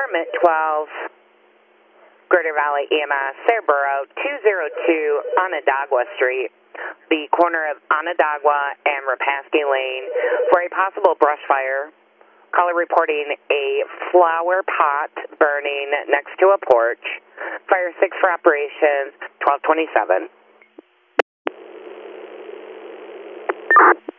Department 12, Greater Valley EMS, Saraburo 202 Onondaga Street, the corner of Onondaga and Rapaski Lane, for a possible brush fire. Caller reporting a flower pot burning next to a porch. Fire 6 for operations, 1227.